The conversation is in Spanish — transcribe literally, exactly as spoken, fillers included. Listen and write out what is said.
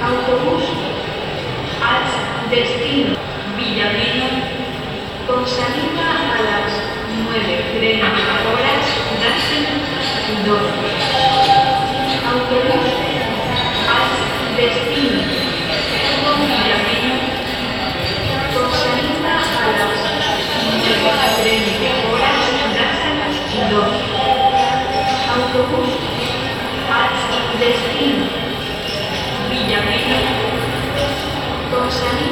Autobús al destino Villamino con salida a las nueve treinta horas Dársena doce. Autobús al destino Villamino con salida a las nueve treinta horas Dársena doce. Autobús al destino Villamino con salida